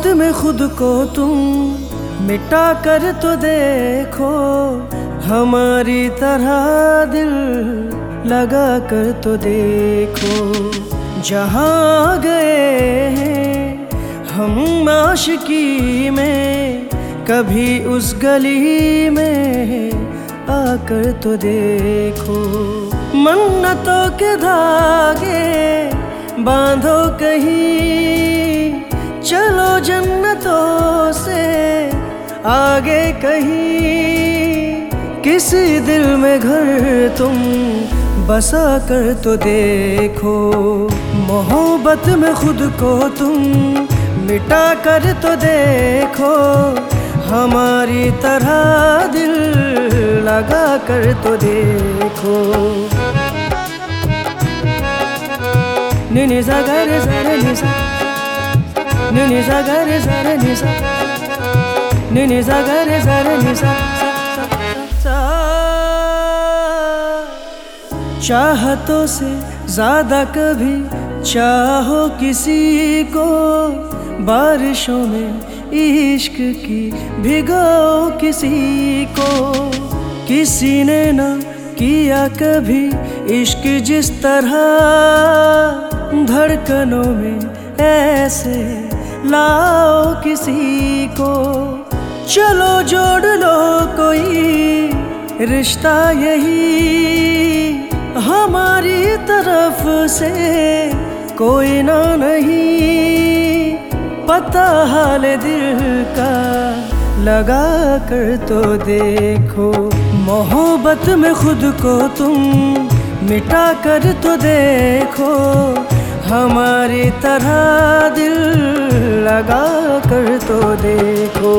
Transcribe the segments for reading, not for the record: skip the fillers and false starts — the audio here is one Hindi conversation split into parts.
मोहब्बत में खुद को तुम मिटा कर तो देखो, हमारी तरह दिल लगा कर तो देखो। जहाँ गए हैं हम आशिकी में, कभी उस गली में आकर तो देखो। मन्नतों के धागे बांधो कहीं, चलो जन्नतों से आगे कहीं। किसी दिल में घर तुम बसा कर तो देखो, मोहब्बत में खुद को तुम मिटा कर तो देखो, हमारी तरह दिल लगा कर तो देखो। नि नि सा गा रे सा रे नि सा, नि नि सा गा रे सा रे नि सा, नि नि सा गा रे सा रे नि सा। चाहतों से ज्यादा कभी चाहो किसी को, बारिशों में इश्क की भिगाओ किसी को। किसी ने ना किया कभी इश्क जिस तरह, धड़कनों में ऐसे लाओ किसी को। चलो जोड़ लो कोई रिश्ता यही, हमारी तरफ से कोई ना नहीं। पता हाल दिल का लगा कर तो देखो, मोहब्बत में खुद को तुम मिटा कर तो देखो, हमारी तरह दिल लगा कर तो देखो।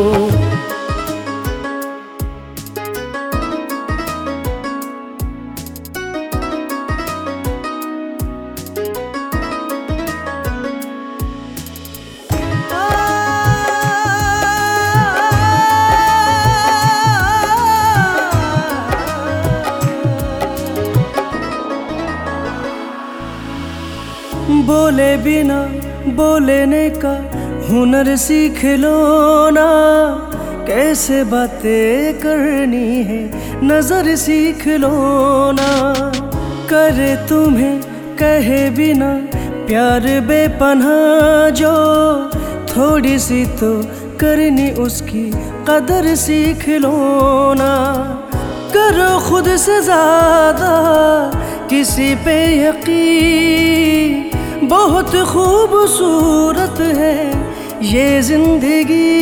बोले बिना बोलने का हुनर सीख लो ना, कैसे बातें करनी है नजर सीख लो ना। करे तुम्हें कहे बिना प्यार बेपनाह जो, थोड़ी सी तो करनी उसकी कदर सीख लो ना। करो खुद से ज्यादा किसी पे यकीन, बहुत खूबसूरत है ये जिंदगी।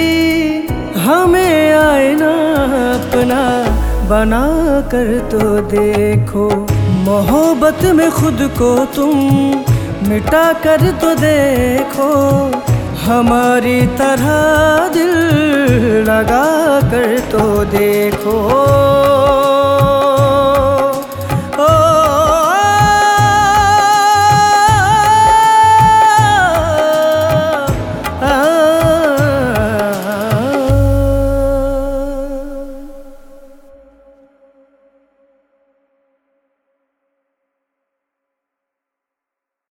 हमें आईना अपना बना कर तो देखो, मोहब्बत में खुद को तुम मिटा कर तो देखो, हमारी तरह दिल लगा कर तो देखो।